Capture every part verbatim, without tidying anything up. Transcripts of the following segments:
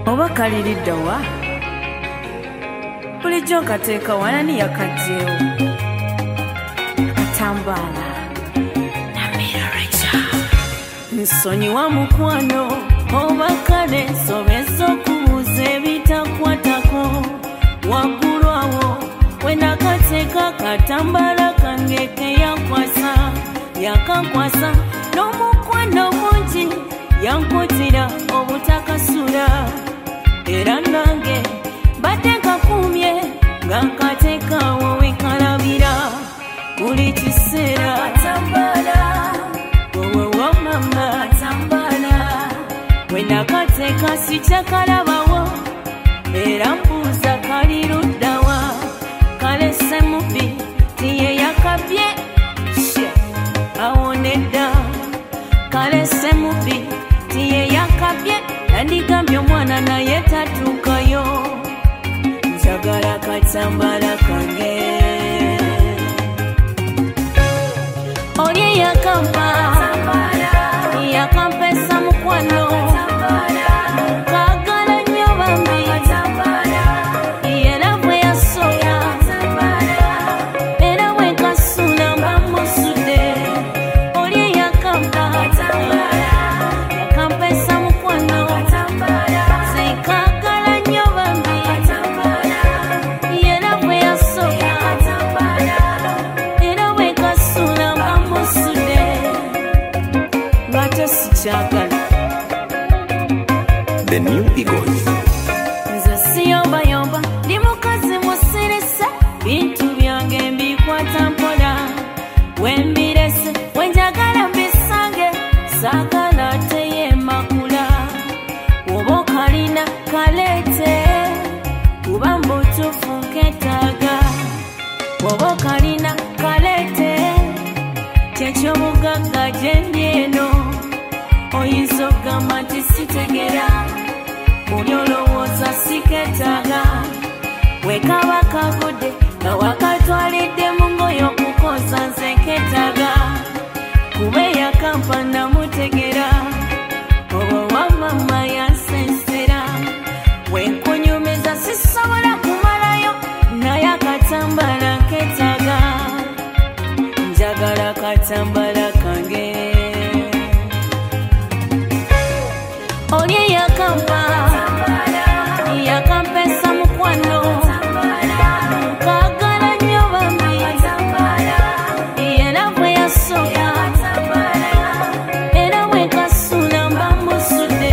oba kaliridde wa bulijjo nkateeka wanani yakajjeewo Katambala nsonyiwa mukwano oba kale nsobeza okubuuza ebitakwatako waggulu awo we nakateeka Katambala kange keyakwasa yakakwasa n'omukwano mungi yankutira obutakasula era nange badde nkakumye nga nkateekawo wekalabira buli kiseera Katambala wowe wa mama Katambala we nakateeka sikyakalabawo era mbuuza kali luddawa kale semubi tiye yakabye awo nedda kale semubi tiye yakabye nandigambye omwana naye tatuukayo njagala Katambala kange oli yakampa yakampesa mukwano kagala nnyo bambi era bwe yasoya era bwe kasula mba musudde oli yakampa yakampesa mukwano sekagala nnyo bambi era bwe yasoya era bwe kasula mba musudde ngate sikyagala The New Eagles. nze siyobayomba ndi mukazi musirisa bintu byange mbikwata mpola wembirese wenjagala mbisange saagala teyemakula woba okalina kaleete kuba mbutuufu nketaaga woba okalina kaleete kyekyobugagga gye ndi eno oyinza okugamba nti sitegera buli olowooza siketaaga wekaba kagudde nga wakatwalidde mu ngoye okukoza nze nketaaga kuba eyakampa namutegera oba wa mama yansensera wenkunyumiza sisobola kumalayo naye Katambala nketaaga njagala Katambala kange oli yakampa yakampesa mukwano kagala nnyo bambi era bwe yasoya era bwe kasula mba musudde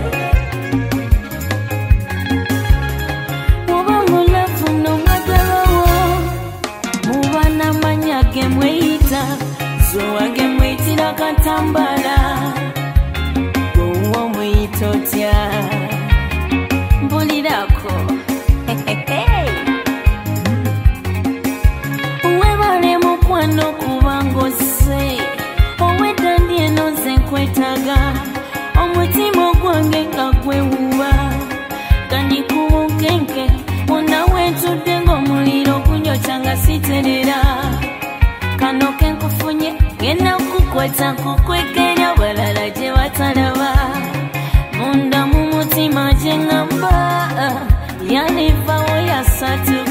muba mulavu n'omwagalawo muba n'amanya ge mweyita zowange mweyitira Katambala totya mbulirako webale mukwano kubanga ozze owedda ndi eno nze nkwetaaga omutima ogwange nga gwewuba kandikubukenke wonna wentudde ng'omuliro gunyokya nga siterera kano kenkufunye genda kukwata nkukwekerya balala gye batalaba munda mu mutima gye ngamba yalivawo yasatu